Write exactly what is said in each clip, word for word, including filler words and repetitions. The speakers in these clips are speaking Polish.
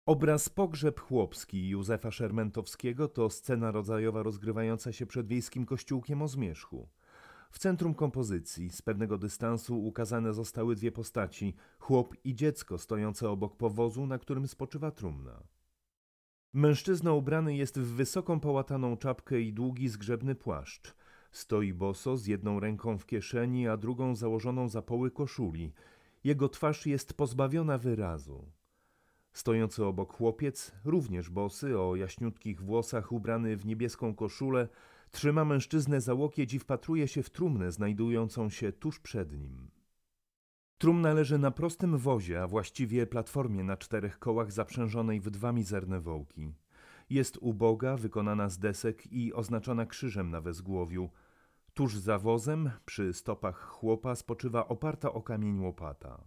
Obraz Pogrzeb chłopski Józefa Szermentowskiego to scena rodzajowa rozgrywająca się przed wiejskim kościółkiem o zmierzchu. W centrum kompozycji z pewnego dystansu ukazane zostały dwie postaci, chłop i dziecko stojące obok powozu, na którym spoczywa trumna. Mężczyzna ubrany jest w wysoką połataną czapkę i długi zgrzebny płaszcz. Stoi boso z jedną ręką w kieszeni, a drugą założoną za poły koszuli. Jego twarz jest pozbawiona wyrazu. Stojący obok chłopiec, również bosy, o jaśniutkich włosach, ubrany w niebieską koszulę, trzyma mężczyznę za łokieć i wpatruje się w trumnę znajdującą się tuż przed nim. Trumna leży na prostym wozie, a właściwie platformie na czterech kołach zaprzężonej w dwa mizerne wołki. Jest uboga, wykonana z desek i oznaczona krzyżem na wezgłowiu. Tuż za wozem, przy stopach chłopa, spoczywa oparta o kamień łopata.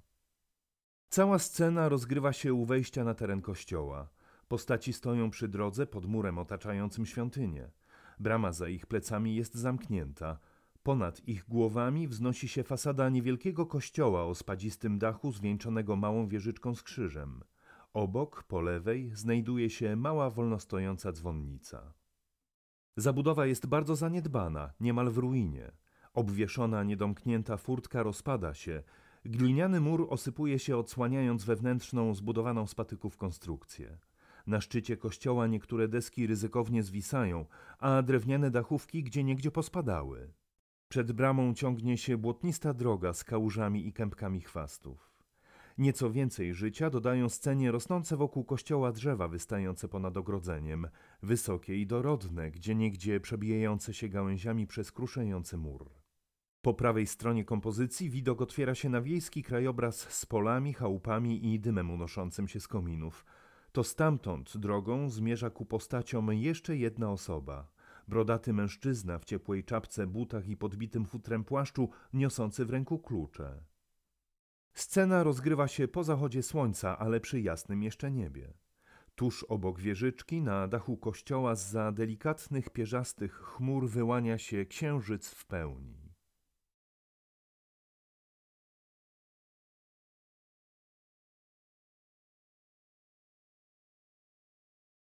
Cała scena rozgrywa się u wejścia na teren kościoła. Postaci stoją przy drodze pod murem otaczającym świątynię. Brama za ich plecami jest zamknięta. Ponad ich głowami wznosi się fasada niewielkiego kościoła o spadzistym dachu zwieńczonego małą wieżyczką z krzyżem. Obok, po lewej, znajduje się mała wolnostojąca dzwonnica. Zabudowa jest bardzo zaniedbana, niemal w ruinie. Obwieszona, niedomknięta furtka rozpada się. Gliniany mur osypuje się, odsłaniając wewnętrzną, zbudowaną z patyków konstrukcję. Na szczycie kościoła niektóre deski ryzykownie zwisają, a drewniane dachówki gdzieniegdzie pospadały. Przed bramą ciągnie się błotnista droga z kałużami i kępkami chwastów. Nieco więcej życia dodają scenie rosnące wokół kościoła drzewa wystające ponad ogrodzeniem, wysokie i dorodne, gdzieniegdzie przebijające się gałęziami przez kruszejący mur. Po prawej stronie kompozycji widok otwiera się na wiejski krajobraz z polami, chałupami i dymem unoszącym się z kominów. To stamtąd drogą zmierza ku postaciom jeszcze jedna osoba. Brodaty mężczyzna w ciepłej czapce, butach i podbitym futrem płaszczu, niosący w ręku klucze. Scena rozgrywa się po zachodzie słońca, ale przy jasnym jeszcze niebie. Tuż obok wieżyczki, na dachu kościoła, zza delikatnych, pierzastych chmur wyłania się księżyc w pełni.